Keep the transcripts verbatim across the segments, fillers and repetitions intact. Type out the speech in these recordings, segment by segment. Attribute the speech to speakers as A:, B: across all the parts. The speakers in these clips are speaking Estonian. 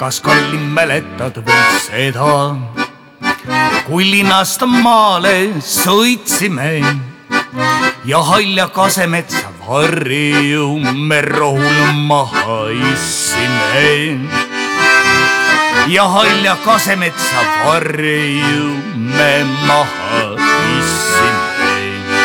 A: kas kallim mäletad veel seda, kui linnast maale sõitsime ja halja Kasemetsa varju me rohul maha issime. Ja halja Kasemetsa varju me maha issime.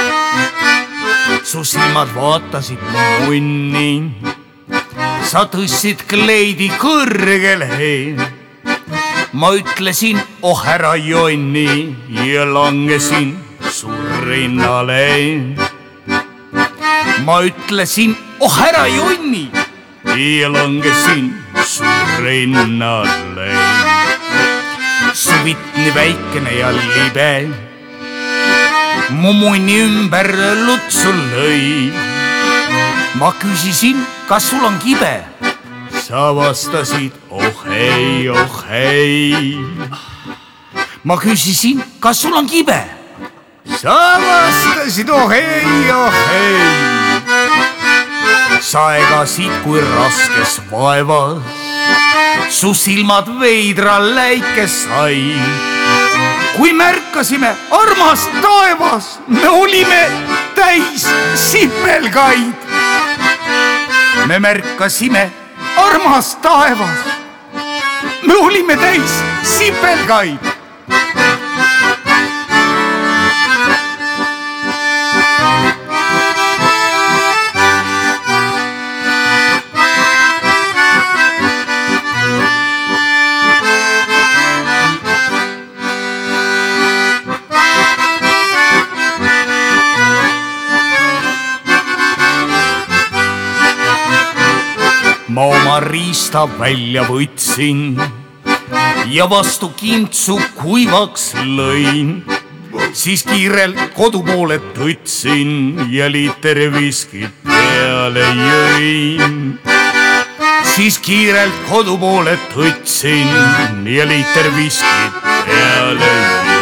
A: Su silmad vaatasid munni, sa tõstsid kleidi kõrgele. Ma ütlesin, oh ära jonni ja langesin su rinnale. Ma ütlesin, oh ära jonni ja langesin su rinnale. Suvit nii väikene ja libe mu munni ümber lutsu lõi. Ma küsisin, kas sul on kibe? Sa vastasid, oh ei, oh ei. Ma küsisin, kas sul on kibe? Sa vastasid, oh ei, oh ei. Sa egasid kui raskes vaevas, su silmad veidra läike sai. Kui märkasime, armas taevas, me olime täis sipelgaid. Me märkasime, armas taevas, me olime täis sipelgaid. Ma oma riista välja võtsin ja vastu kintsu kuivaks lõin. Siis kiirelt kodu poole tõtsin ja liiter viskit peale jõin. Siis kiirelt kodu poole tõtsin ja liiter viskit peale jõin.